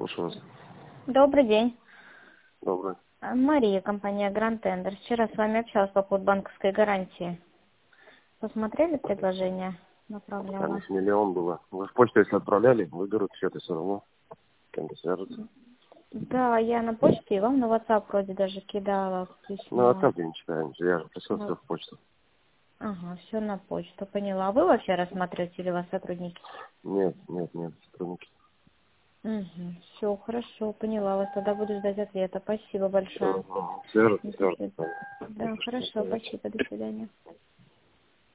слушаю вас. Добрый день. Добрый. Мария, компания Grand Tender. Вчера с вами общалась по поводу банковской гарантии. Посмотрели предложение? Там Направляла. их миллион было. Вы в почту, если отправляли, выберут счет и все равно кем-то свяжутся. Да, я на почте и вам на WhatsApp вроде даже кидала Ну, письмо. WhatsApp я не читаю, я же присылаю все Ну, в почту. ага, все на почту, поняла. А вы вообще рассматриваете или у вас сотрудники? Нет, сотрудники. Угу, все, хорошо, поняла вас. Тогда буду ждать ответа. Спасибо большое. Свяжутся, До свяжутся. свидания. Да, хорошо, спасибо, до свидания.